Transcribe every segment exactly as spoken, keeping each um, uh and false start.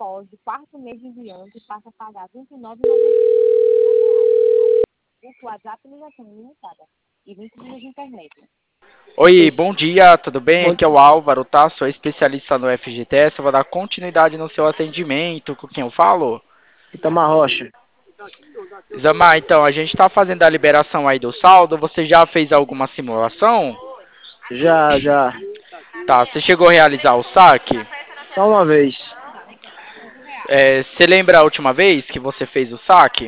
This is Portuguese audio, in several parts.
após o quarto mês de diante, passa a pagar vinte e nove reais e noventa e cinco centavos. O WhatsApp e ligação ilimitada. E vinte dias de internet. Oi, bom dia, tudo bem? Bom, Aqui é o Álvaro, tá? Sou especialista no F G T S, eu vou dar continuidade no seu atendimento, com quem eu falo? Itamar Rocha. Zamar, então, a gente está fazendo a liberação aí do saldo, você já fez alguma simulação? Já, já. Tá, você chegou a realizar o saque? Só uma vez. É, você lembra a última vez que você fez o saque?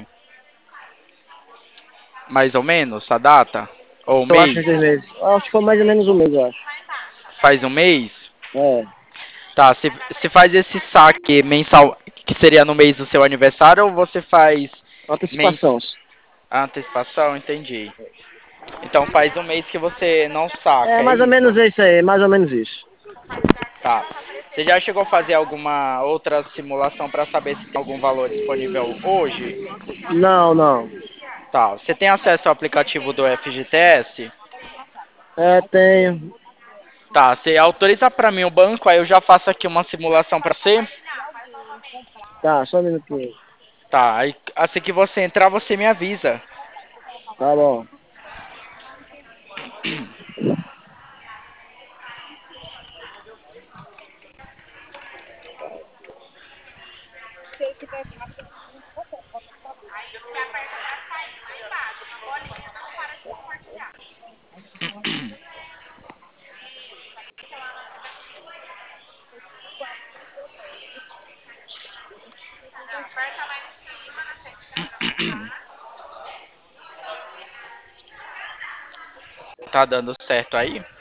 Mais ou menos, a data? Ou o Eu acho que seis mês? meses. Eu acho que foi mais ou menos um mês, eu acho. Faz um mês? É. Tá, você você faz esse saque mensal, que seria no mês do seu aniversário, ou você faz Antecipação. mens... a antecipação? Entendi. Então faz um mês que você não É saca, é mais ou isso? menos isso aí, mais ou menos isso. Tá. Você já chegou a fazer alguma outra simulação para saber se tem algum valor disponível hoje? Não, não. Tá. Você tem acesso ao aplicativo do F G T S? É, tenho. Tá. Você autoriza para mim o banco, aí eu já faço aqui uma simulação para você? Tá, só um minutinho. Tá. Aí assim que você entrar, você me avisa. Tá bom. Tá dando certo aí?